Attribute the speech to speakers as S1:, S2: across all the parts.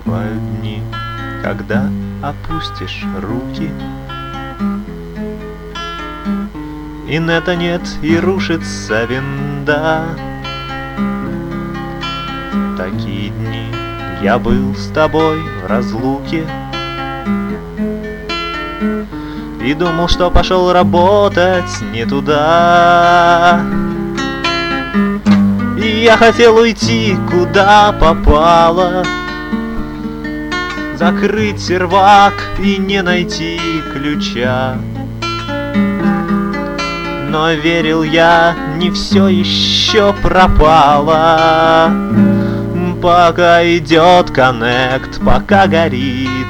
S1: Бывают дни, когда опустишь руки, и нета нет, и рушится винда. Такие дни я был с тобой в разлуке и думал, что пошел работать не туда. И я хотел уйти, куда попало, закрыть сервак и не найти ключа. Но верил я, не все еще пропало, пока идет коннект, пока горит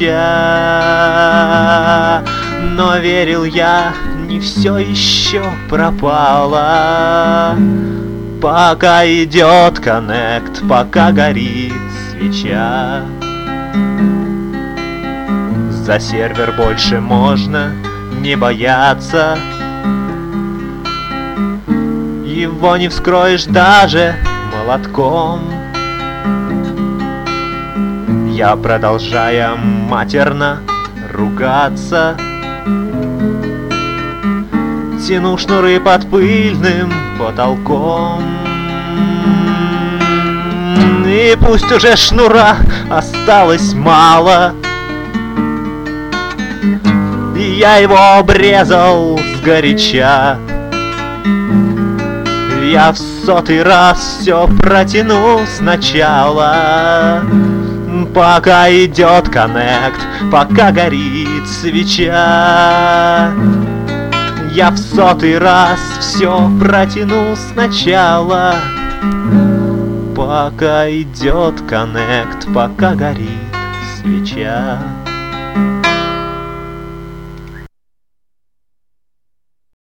S1: свеча. Но верил я, не все еще пропало, пока идет коннект, пока горит свеча. За сервер больше можно не бояться, его не вскроешь даже молотком. Я, продолжая матерно ругаться, тяну шнуры под пыльным потолком. И пусть уже шнура осталось мало, и я его обрезал сгоряча. Я в 100-й раз все протяну сначала, пока идет коннект, пока горит свеча. Я в 100-й раз все протяну сначала, пока идет коннект, пока горит свеча.